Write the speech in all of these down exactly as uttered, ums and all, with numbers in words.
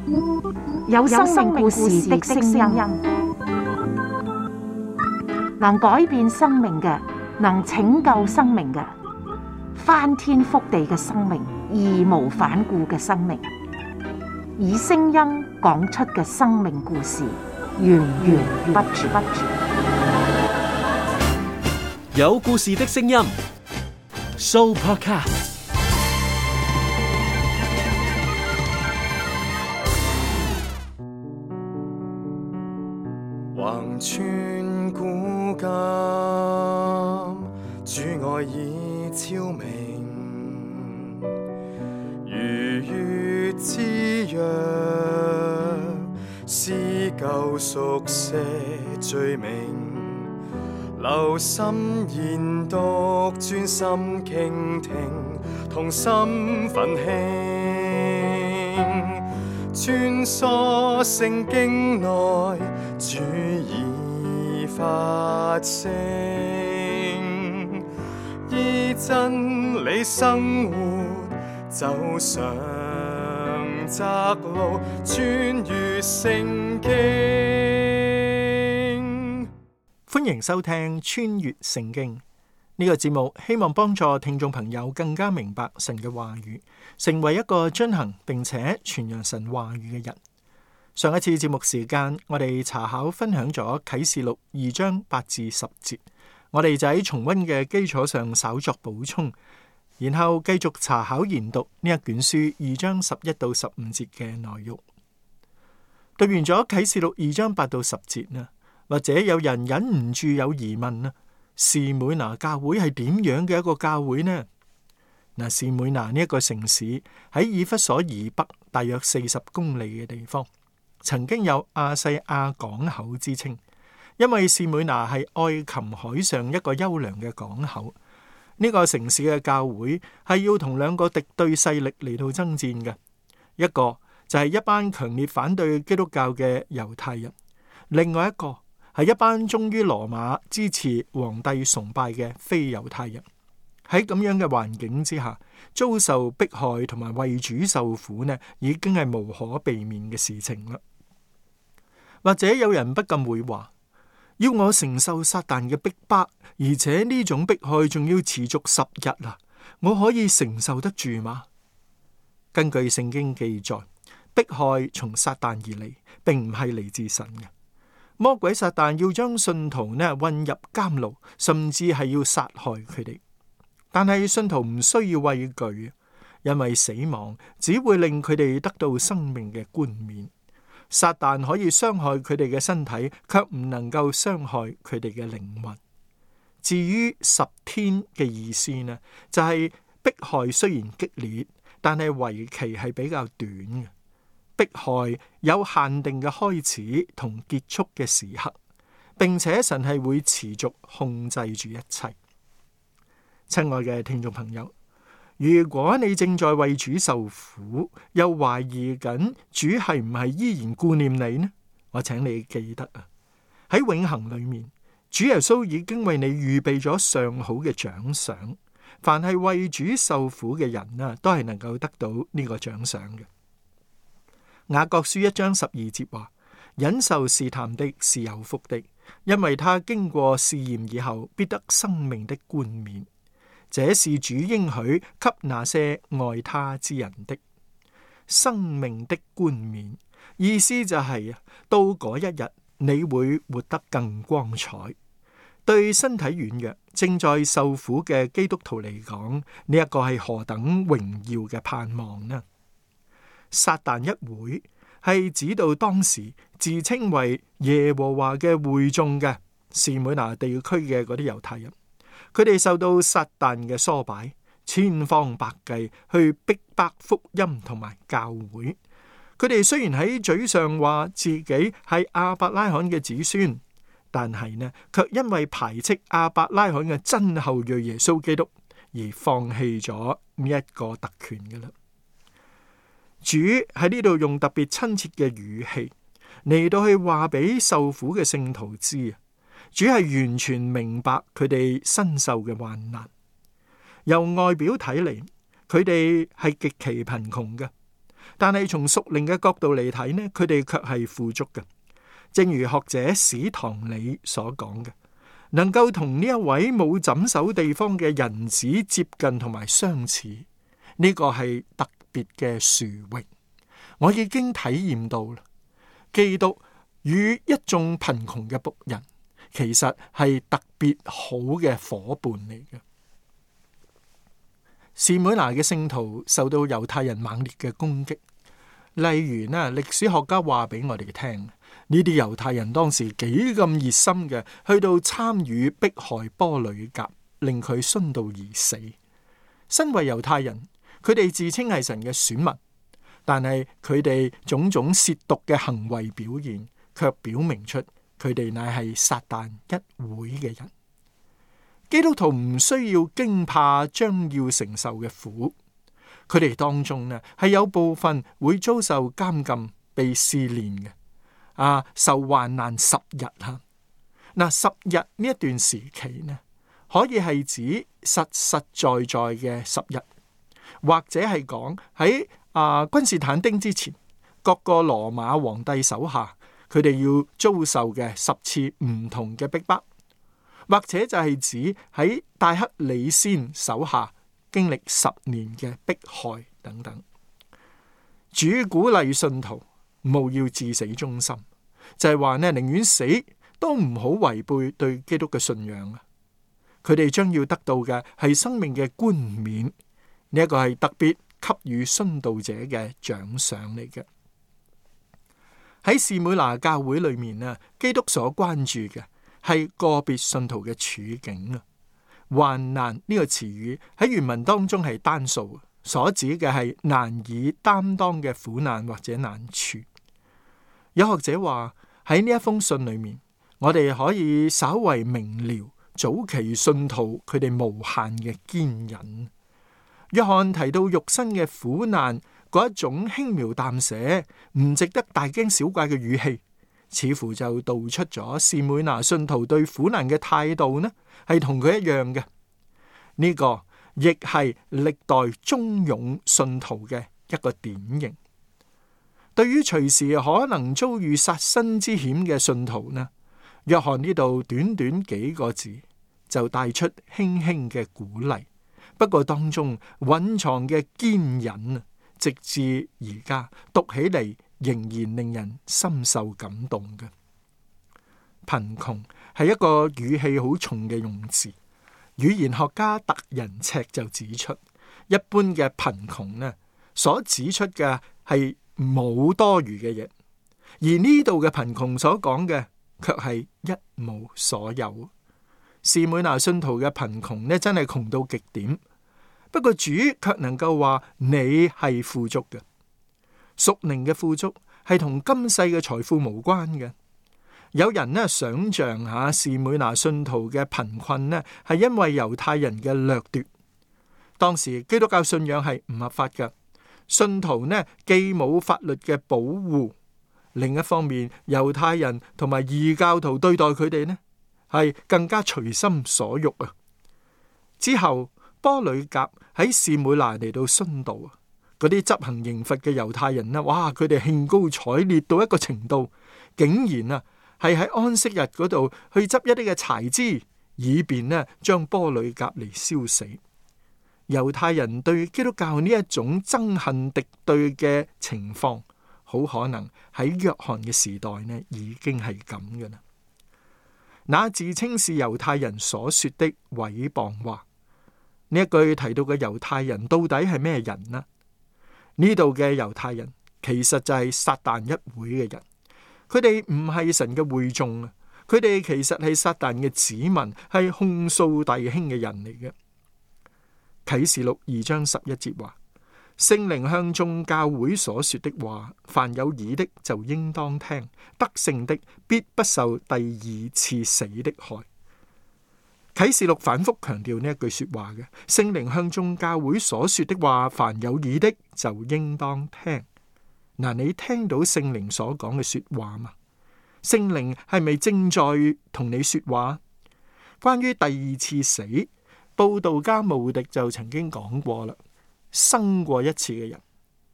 有生命故事的聲音，能改變生命嘅，能拯救生命嘅，翻天覆地嘅生命，義無反顧嘅生命，以聲音講出嘅生命故事，源源不絕。 有故事的聲音 ，Sooopodcast。 橫穿古今，主愛已昭明，如月之約，撕舊熟寫罪名，留心研讀，專心傾聽，同心奮興，穿梭聖經內，主已發聲，依真理生活，走上窄路，穿越聖經。 歡迎收聽穿越聖經呢個節目，希望幫助聽眾朋友更加明白神嘅話語，成為一個遵行並且傳揚神話語嘅人。上一次節目時間，我哋查考分享咗啟示錄二章八至十節，我哋就喺重溫嘅基礎上稍作補充，然後繼續查考研讀呢一卷書二章十一到十五節嘅內容。讀完咗啟示錄二章八到十節呢，或者有人忍唔住有疑問啦，士每拿教會係點樣嘅一個教會呢？嗱，士每拿呢一個城市喺以弗所以北大約四十公里嘅地方，曾經有亞細亞港口之稱，因為士每拿係愛琴海上一個優良嘅港口。呢、這個城市嘅教會係要同兩個敵對勢力嚟到爭戰嘅，一個就係一班強烈反對基督教嘅猶太人，另外一個係一班忠於羅馬、支持皇帝崇拜嘅非猶太人。喺咁樣嘅環境之下，遭受迫害同埋為主受苦呢，已經係無可避免嘅事情啦。或者有人不禁會話，要我承受撒旦嘅逼迫，而且呢種迫害仲要持續十日啊，我可以承受得住嗎？根據聖經記載，迫害從撒旦而嚟，並唔係嚟自神嘅。魔鬼撒旦要將信徒呢混入監牢，甚至係要殺害佢哋。但係信徒唔需要畏懼，因為死亡只會令佢哋得到生命嘅冠冕。撒旦可以傷害佢哋嘅身體，卻唔能夠傷害佢哋嘅靈魂。至於十天嘅意思呢，就係迫害雖然激烈，但係為期係比較短嘅。迫害有限定嘅開始同結束嘅時刻，並且神係會持續控制住一切。親愛嘅聽眾朋友，如果你正在為主受苦，又懷疑緊主係唔係依然顧念你呢？我請你記得啊，喺永恆裏面，主耶穌已經為你預備咗上好嘅獎賞。凡係為主受苦嘅人啊，都係能夠得到呢個獎賞嘅。雅各書一章十二節話：忍受試探的是有福的，因為他經過試驗以後，必得生命的冠冕。這是主應許給那些愛他之人的生命的冠冕，意思就係啊，到嗰一日你會活得更光彩。對身體軟弱、正在受苦嘅基督徒嚟講，呢一個係何等榮耀嘅盼望呢？撒旦一會係指到當時自稱為耶和華嘅會眾嘅士每拿地區嘅嗰啲猶太人。佢哋受到撒旦嘅唆擺，千方百計去逼迫福音同埋教會。佢哋雖然喺嘴上話自己係亞伯拉罕嘅子孫，但係呢，卻因為排斥亞伯拉罕嘅真後裔耶穌基督，而放棄咗呢一個特權嘅啦。主喺呢度用特別親切嘅語氣嚟到去話俾受苦嘅聖徒知啊，主係完全明白佢哋身受嘅患難。由外表睇嚟，佢哋係極其貧窮嘅， 但係從屬靈嘅角度嚟睇呢，佢哋卻係富足嘅。正如學者史唐理所講嘅，能夠同呢一位冇枕首地方嘅人子接近同埋相似，呢個係特別嘅殊榮。我已經體驗到啦，基督與一眾貧窮嘅僕人，其實係特別好嘅夥伴嚟嘅。士每拿嘅聖徒受到猶太人猛烈嘅攻擊，例如呢，歷史學家話俾我哋聽，呢啲猶太人當時幾咁熱心嘅，去到參與迫害波呂甲，令佢殉道而死。身為猶太人，佢哋自稱係神嘅選民，但係佢哋種種褻瀆嘅行為表現，卻表明出佢哋乃係撒旦一會嘅人。基督徒唔需要驚怕將要承受嘅苦，佢哋當中呢係有部分會遭受監禁、被試煉嘅，啊，受患難十日吓。嗱，十日呢一段時期呢，可以係指實實在在嘅十日，或者係講喺啊君士坦丁之前，各個羅馬皇帝手下，佢哋要遭受嘅十次唔同嘅逼迫。或者就係指喺戴克里先手下經歷十年嘅迫害等等。主鼓勵信徒務要至死忠心，就係話呢，寧願死都唔好違背對基督嘅信仰啊！佢哋將要得到嘅係生命嘅冠冕，呢一個係特別給予殉道者嘅獎賞嚟嘅。喺士每拿教會裏面啊，基督所關注嘅係個別信徒嘅處境啊。患難呢個詞語喺原文當中係單數，所指嘅係難以擔當嘅苦難或者難處。有學者話喺呢一封信裏面，我哋可以稍為明了早期信徒佢哋無限嘅堅忍。約翰提到肉身嘅苦難嗰一種輕描淡寫，唔值得大驚小怪嘅語氣，似乎就道出咗士每拿信徒對苦難嘅態度呢，係同佢一樣嘅。呢個亦係歷代忠勇信徒嘅一個典型。對於隨時可能遭遇殺身之險嘅信徒呢，約翰呢度短短幾個字就帶出輕輕嘅鼓勵，不過當中蘊藏嘅堅忍，直至而家讀起嚟仍然令人深受感動嘅。貧窮係一個語氣好重嘅用詞，語言學家特人赤就指出，一般嘅貧窮呢，所指出嘅係冇多餘嘅嘢，而呢度嘅貧窮所講嘅卻係一無所有。士每拿信徒嘅貧窮呢，真係窮到極點。不過主卻能夠話你係富足嘅。屬靈嘅富足係同今世嘅財富無關嘅。有人呢，想象下士每拿信徒嘅貧困呢，係因為猶太人嘅掠奪。當時基督教信仰係唔合法嘅，信徒呢既冇法律嘅保護，另一方面猶太人同埋異教徒對待佢哋呢，係更加隨心所欲啊。之後波呂甲喺士每拿嚟到殉道，嗰啲執行刑罰嘅猶太人呢，哇！佢哋興高采烈到一個程度，竟然啊係喺安息日嗰度去執一啲嘅柴枝，以便呢將波呂甲嚟燒死。猶太人對基督教呢一種憎恨敵對嘅情況，好可能喺約翰嘅時代呢已經係咁嘅啦。那自稱是猶太人所說的毀謗話。呢一句提到嘅猶太人到底係咩人呢？呢度嘅猶太人其實就係撒旦一會嘅人，佢哋唔係神嘅會眾啊，佢哋其實係撒旦嘅子民，係控訴弟兄嘅人嚟嘅。啟示錄二章十一節話：聖靈向眾教會所說的話，凡有耳的就應當聽，得勝的必不受第二次死的害。啟示錄反覆強調呢一句說話嘅，聖靈向眾教會所說的話，凡有耳的就應當聽。嗱，你聽到聖靈所講嘅說話嘛？聖靈係咪正在同你說話？關於第二次死，布道家慕迪就曾經講過啦，生過一次嘅人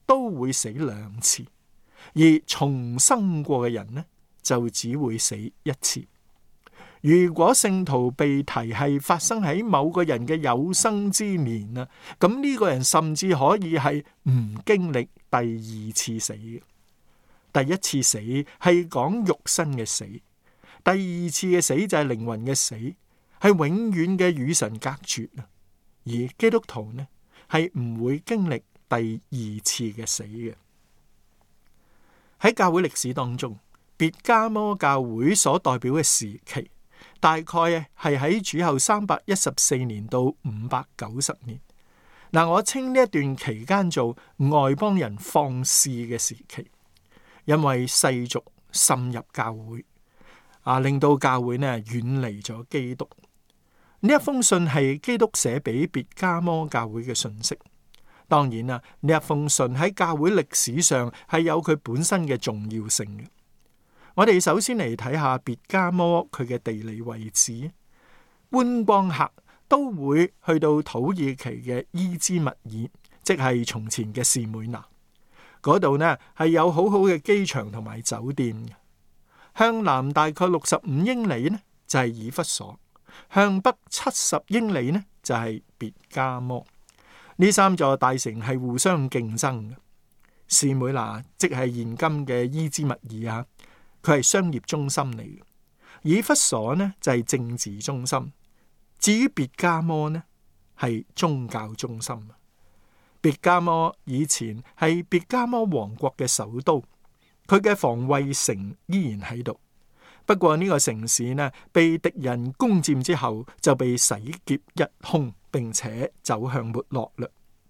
都會死兩次，而重生過嘅人呢，就只會死一次。如果聖徒被提係發生喺某個人嘅有生之年啊，咁呢個人甚至可以係唔經歷第二次死嘅。第一次死係講肉身嘅死，第二次嘅死就係靈魂嘅死，係永遠嘅與神隔絕啊。而基督徒呢，係唔會經歷第二次嘅死嘅。喺教會歷史當中，別迦摩教會所代表嘅時期，大概係喺主後三百一十四年到五百九十年。嗱，我稱呢一段期間做外邦人放肆嘅時期，因為世俗滲入教會，啊，令到教會呢遠離咗基督。呢一封信係基督寫俾別迦摩教會嘅信息。當然啦，呢一封信喺教會歷史上係有佢本身嘅重要性嘅。我哋首先嚟睇下別迦摩佢嘅地理位置。觀光客都會去到土耳其嘅伊茲密爾，即係從前嘅士每拿。嗰度呢係有好好嘅機場同埋酒店。向南大概六十五英里呢就係以弗所，向北七十英里呢就係別迦摩。呢三座大城係互相競爭嘅。士每拿即係現今嘅伊茲密爾啊，佢係商業中心嚟嘅。以弗所呢就係政治中心。至於別迦摩呢係宗教中心。別迦摩以前係別迦摩王國嘅首都，佢嘅防衛城依然喺度。不過呢個城市呢被敵人攻佔之後就被洗劫一空，並且走向沒落啦。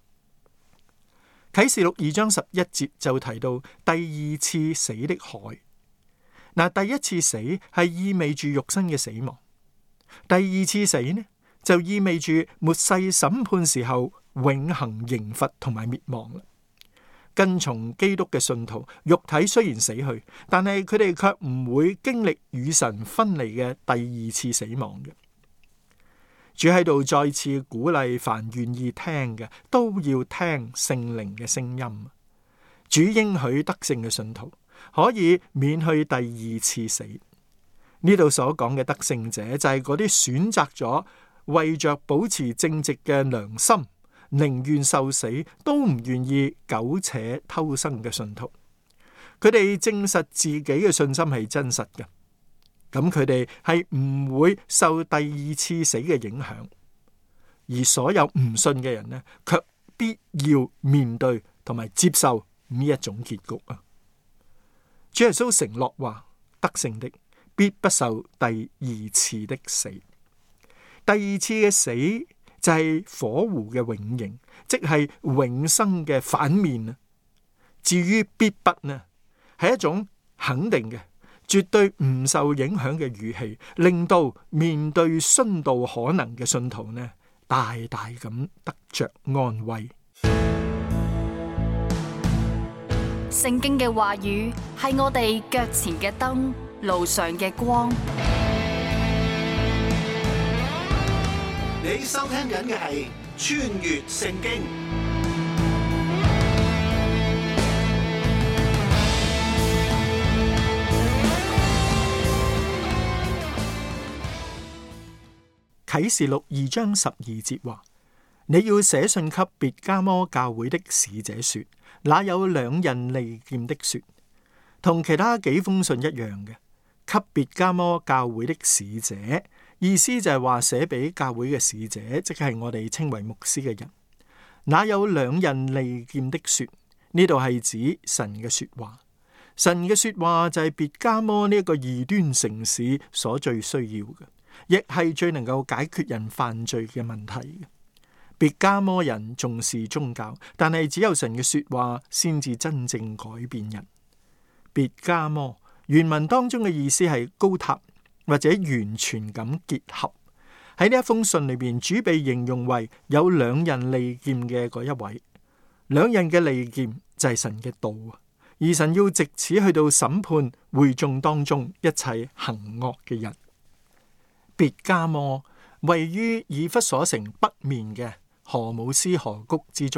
啟示錄二章十一節就提到第二次死的海。嗱，第一次死係意味住肉身嘅死亡，第二次死呢就意味住末世審判時候永恆刑罰同埋滅亡啦。跟從基督嘅信徒，肉體雖然死去，但係佢哋卻唔會經歷與神分離嘅第二次死亡嘅。主喺度再次鼓勵凡願意聽嘅，都要聽聖靈嘅聲音。主應許得勝嘅信徒可以免去第二次死。呢度所講嘅得勝者就係嗰啲選擇咗為着保持正直嘅良心，寧願受死都唔願意苟且偷生嘅信徒。佢哋證實自己嘅信心係真實嘅，咁佢哋係唔會受第二次死嘅影響。而所有唔信嘅人呢，卻必要面對同埋接受呢一種結局啊！主耶穌承諾話，得勝的必不受第二次的死。第二次嘅死就係火湖嘅永刑，即係永生嘅反面啊！至於必不呢，係一種肯定嘅、絕對唔受影響嘅語氣，令到面對殉道可能嘅信徒呢，大大咁得着安慰。 聖經嘅話語係我哋腳前嘅燈，路上嘅光。 你收聽緊嘅係穿越聖經。 啟示錄二章十二節話：你要寫信給別迦摩教會的使者說，那有兩刃利劍的說，同其他幾封信一樣嘅，給別迦摩教會的使者，意思就係話寫俾教會嘅使者，即係我哋稱為牧師嘅人。那有兩刃利劍的說，呢度係指神嘅說話。神嘅說話就係別迦摩呢一個異端城市所最需要嘅，亦係最能夠解決人犯罪嘅問題嘅。別迦摩人重視宗教，但係只有神嘅說話先至真正改變人。別迦摩原文當中嘅意思係高塔或者完全咁結合。喺呢一封信裏邊，主被形容為有兩刃利劍嘅嗰一位。兩刃嘅利劍就係神嘅道，而神要藉此去到審判會眾當中一切行惡嘅人。別迦摩位於以弗所城北面嘅荷姆斯河谷之中，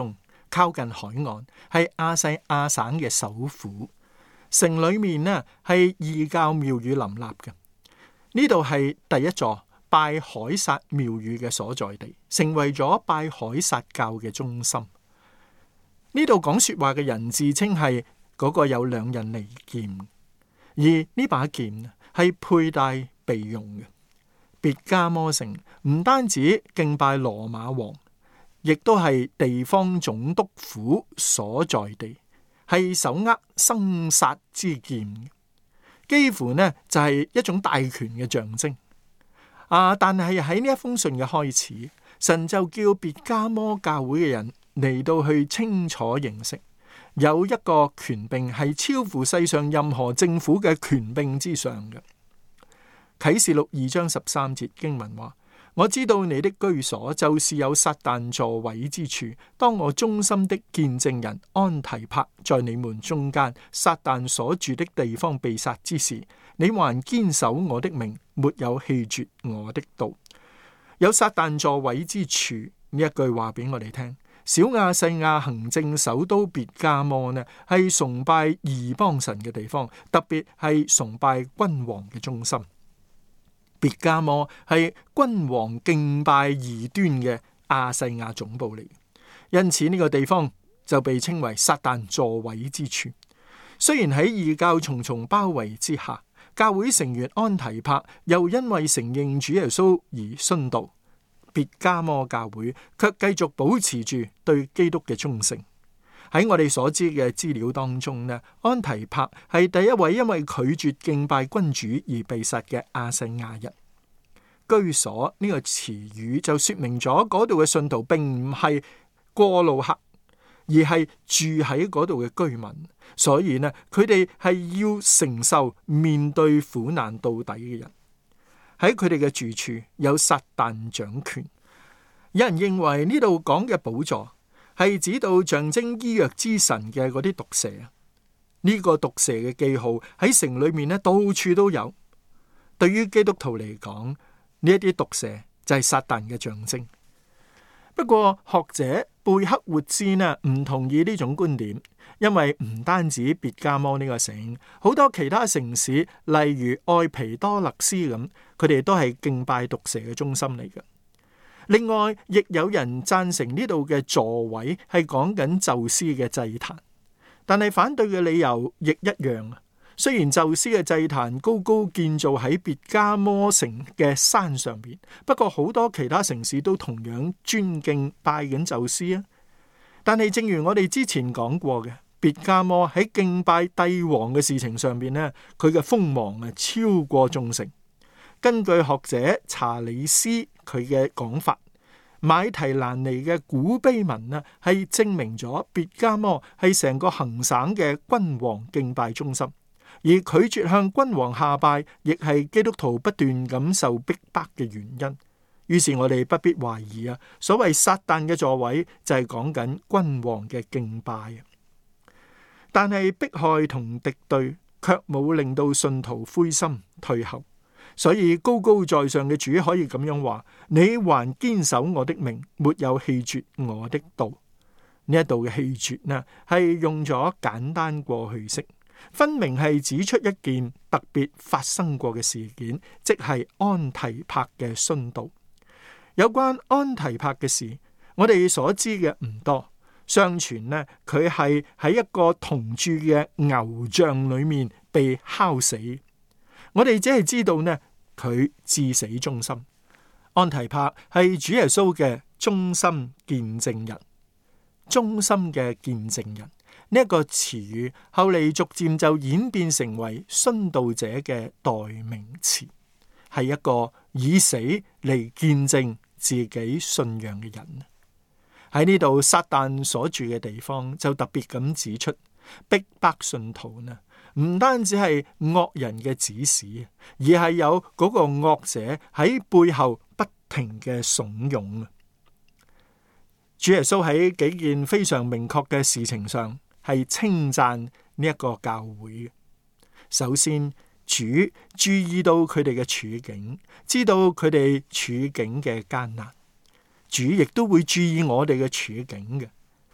靠近海岸，係亞細亞省嘅首府。城裏面呢係異教廟宇林立嘅。呢度係第一座拜海撒廟宇嘅所在地，成為咗拜海撒教嘅中心。呢度講說話嘅人自稱係嗰個有兩刃利劍，而呢把劍係佩戴備用嘅。別加摩城唔單止敬拜羅馬王，亦都係地方總督府所在地，係手握生殺之劍，幾乎呢就係一種大權嘅象徵。啊！但係喺呢一封信嘅開始，神就叫別加摩教會嘅人嚟到去清楚認識，有一個權柄係超乎世上任何政府嘅權柄之上嘅。啟示錄二章十三節經文話：我知道你的居所就是有撒旦座位之處。當我忠心的見證人安提帕在你們中間，撒旦所住的地方被殺之時，你還堅守我的名，沒有棄絕我的道。有撒旦座位之處呢一句話俾我哋聽。小亞細亞行政首都別加摩呢，係崇拜異邦神嘅地方，特別係崇拜君王嘅中心。別加摩係君王敬拜異端嘅亞細亞總部嚟，因此呢個地方就被稱為撒旦座位之處。雖然喺異教重重包圍之下，教會成員安提帕又因為承認主耶穌而殉道，別加摩教會卻繼續保持住對基督嘅忠誠。喺我哋所知嘅資料當中呢，安提帕係第一位因為拒絕敬拜君主而被殺嘅亞細亞人。居所呢個詞語就說明咗嗰度嘅信徒並唔係過路客，而係住喺嗰度嘅居民，所以呢，佢哋係要承受面對苦難到底嘅人。喺佢哋嘅住處有撒旦掌權。有人認為呢度講嘅寶座係指到象徵醫藥之神嘅嗰啲毒蛇。呢、這個毒蛇嘅記號喺城裏面呢到處都有。對於基督徒嚟講，呢一啲毒蛇就係撒旦嘅象徵。不過學者貝克活茲呢唔同意呢種觀點，因為唔單止別加摩呢個城，好多其他城市，例如愛皮多勒斯咁，佢哋都係敬拜毒蛇嘅中心嚟嘅。另外，亦有人贊成呢度嘅座位係講緊宙斯嘅祭壇，但係反對嘅理由亦一樣。雖然宙斯嘅祭壇高高建造喺別加摩城嘅山上邊，不過好多其他城市都同樣尊敬拜緊宙斯啊。但係正如我哋之前講過嘅，別加摩喺敬拜帝王嘅事情上邊呢，佢嘅鋒芒啊超過眾城。根據學者查理斯佢嘅講法，買提蘭尼嘅古碑文呢係證明咗別加摩係成個行省嘅君王敬拜中心，而拒絕向君王下拜亦係基督徒不斷咁受逼迫嘅原因。於是我哋不必懷疑啊，所謂撒旦嘅座位就係講緊君王嘅敬拜。但係迫害同敵對卻冇令到信徒灰心退後。所以高高在上嘅主可以咁樣話：你還堅守我的命，沒有棄絕我的道。呢一度嘅棄絕呢，係用咗簡單過去式，分明係指出一件特別發生過嘅事件，即係安提帕嘅殉道。有關安提帕嘅事，我哋所知嘅唔多。相傳呢，佢係喺一個銅鑄嘅牛像裏面被烤死。我哋只係知道呢，佢至死忠心。安提帕係主耶穌嘅忠心見證人，忠心嘅見證人呢一個詞語，後嚟逐漸就演變成為殉道者嘅代名詞，係一個以死嚟見證自己信仰嘅人。喺呢度撒旦所住嘅地方，就特別咁指出逼迫信徒呢，唔單止係惡人嘅指使，而係有嗰個惡者喺背後不停嘅慫恿。主耶穌喺幾件非常明確嘅事情上係稱讚呢一個教會。首先，主注意到佢哋嘅處境，知道佢哋處境嘅艱難。主亦都會注意我哋嘅處境嘅。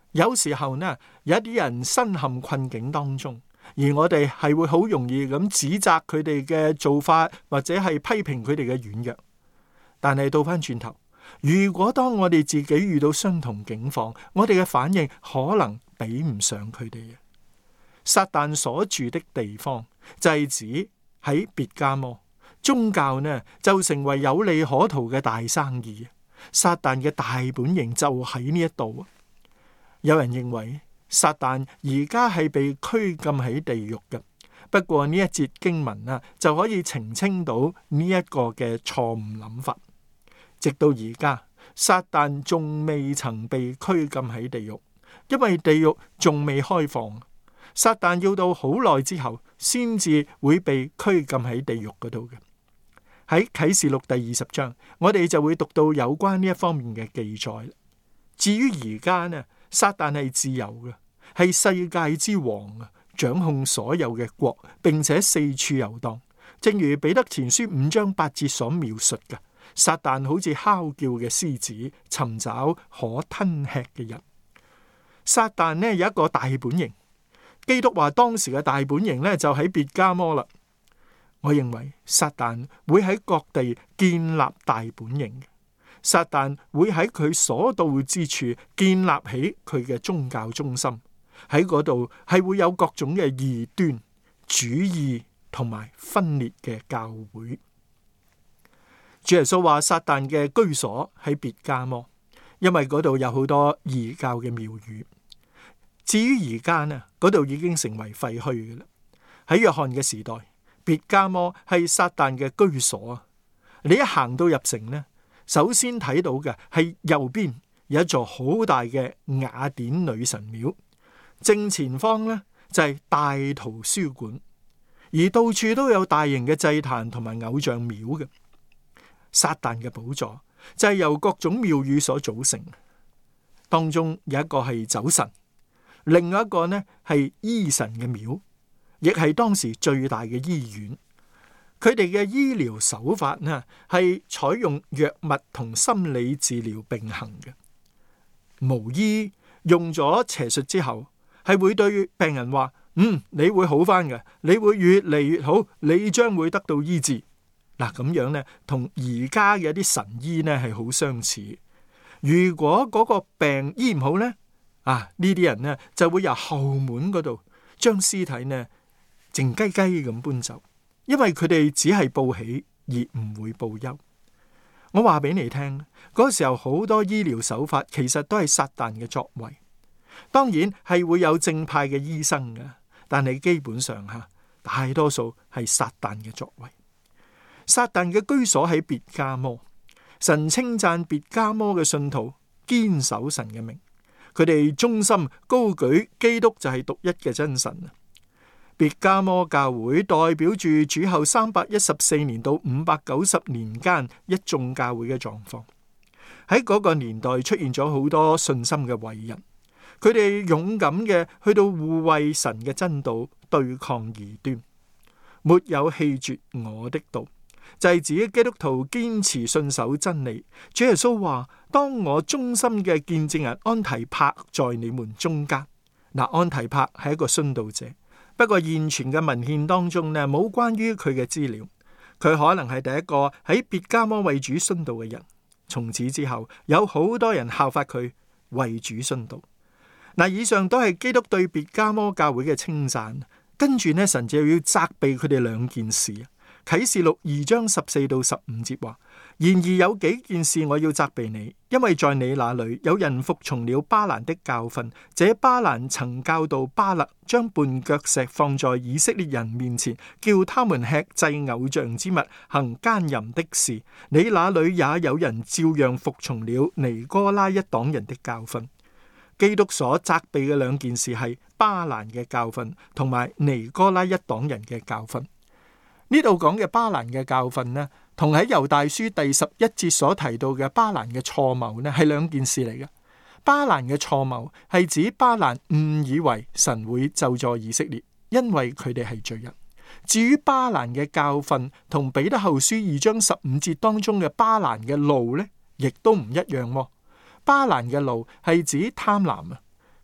有時候呢，有一啲人身陷困境當中，而我哋係會好容易咁指責佢哋嘅做法，或者係批評佢哋嘅軟弱。但係倒翻轉頭，如果當我哋自己遇到相同境況，我哋嘅反應可能比唔上佢哋。撒旦所住的地方就係指喺別迦摩，宗教呢就成為有利可圖嘅大生意。撒旦嘅大本營就喺呢一度。有人認為撒旦而家係被拘禁喺地獄嘅，不過呢一節經文啊就可以澄清到呢一個嘅錯誤諗法。直到而家，撒旦仲未曾被拘禁喺地獄，因為地獄仲未開放。撒旦要到好耐之後，先至會被拘禁喺地獄嗰度嘅。喺啟示錄第二十章，我哋就會讀到有關呢一方面嘅記載。至於而家呢，撒旦係自由嘅，係世界之王啊，掌控所有嘅國，並且四處遊蕩。正如彼得前書五章八節所描述嘅，撒旦好似哮叫嘅獅子，尋找可吞吃嘅人。撒旦呢有一個大本營，基督話當時嘅大本營呢就喺別迦摩啦。我認為撒旦會喺各地建立大本營，撒旦會喺佢所到之處建立起佢嘅宗教中心，喺嗰度係會有各種嘅異端主義同埋分裂嘅教會。主耶穌話撒旦嘅居所喺別迦摩，因為嗰度有好多異教嘅廟宇。至於而家呢，嗰度已經成為廢墟嘅啦。喺約翰嘅時代，別迦摩係撒旦嘅居所啊！你一行到入城呢，首先睇到嘅係右邊有一座好大嘅雅典女神廟，正前方呢就係大圖書館，而到處都有大型嘅祭壇同埋偶像廟嘅。撒旦嘅寶座就係由各種廟宇所組成，當中有一個係酒神，另外一個呢係醫神嘅廟，亦係當時最大嘅醫院。佢哋嘅醫療手法呢係採用藥物同心理治療並行嘅。巫醫用咗邪術之後，係會對病人話：嗯，你會好返嘅，你會越嚟越好，你將會得到醫治。嗱，咁樣呢，同而家嘅一啲神醫呢係好相似。如果嗰個病醫唔好呢，啊呢啲人呢就會由後門嗰度將屍體呢靜雞雞咁搬走，因為佢哋只係報喜而唔會報憂。我話俾你聽，嗰時候好多醫療手法其實都係撒旦嘅作為，當然係會有正派嘅醫生嘅，但係基本上吓大多數係撒旦嘅作為。撒旦嘅居所喺別迦摩，神稱讚別迦摩嘅信徒堅守神嘅名，佢哋忠心高舉基督就係獨一嘅真神啊！別迦摩教會代表住主後三百一十四年到五百九十年間一眾教會嘅狀況。喺嗰個年代出現咗好多信心嘅偉人，佢哋勇敢嘅去到護衛神嘅真道，對抗異端，沒有棄絕我的道。就係指基督徒堅持信守真理。主耶穌話：當我忠心嘅見證人安提帕在你們中間。嗱，安提帕係一個殉道者，不過現存嘅文獻當中呢冇關於佢嘅資料。佢可能係第一個喺別迦摩為主殉道嘅人。從此之後，有好多人效法佢為主殉道。嗱，以上都係基督對別迦摩教會嘅稱讚。跟住呢，神就要責備佢哋兩件事。啟示錄二章十四到十五節話：然而有幾件事我要責備你，因為在你那裏有人服從了巴蘭的教訓。這巴蘭曾教導巴勒將絆腳石放在以色列人面前，叫他們吃祭偶像之物，行奸淫的事。你那裏也有人照樣服從了尼哥拉一黨人的教訓。基督所責備嘅兩件事係巴蘭嘅教訓同埋尼哥拉一黨人嘅教訓。呢度講嘅巴蘭嘅教訓呢，同喺猶大書第十一節所提到嘅巴蘭嘅錯謀呢，係兩件事嚟嘅。巴蘭嘅錯謀係指巴蘭誤以為神會咒詛以色列，因為佢哋係罪人。至於巴蘭嘅教訓同彼得後書二章十五節當中嘅巴蘭嘅路呢，亦都唔一樣。巴蘭嘅路係指貪婪啊，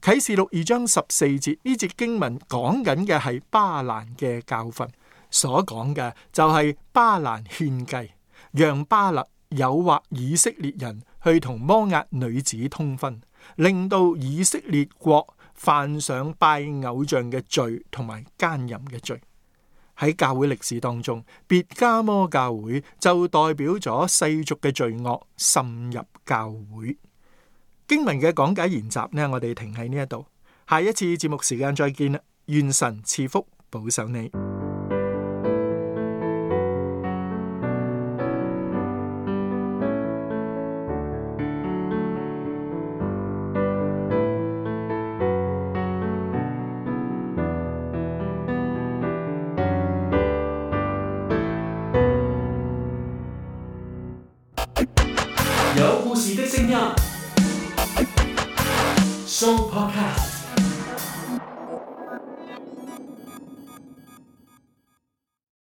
啟示錄二章十四節，呢節經文講緊嘅係巴蘭嘅教訓，所講嘅就係巴蘭獻計，讓巴勒誘惑以色列人去同摩押女子通婚，令到以色列國犯上拜偶像嘅罪同埋奸淫嘅罪。喺教會歷史當中，別迦摩教會就代表咗世俗嘅罪惡滲入教會。經文嘅講解研習呢，我哋停喺呢一度，下一次節目時間再見啦，願神賜福保守你。 有故事的聲音，Show Podcast。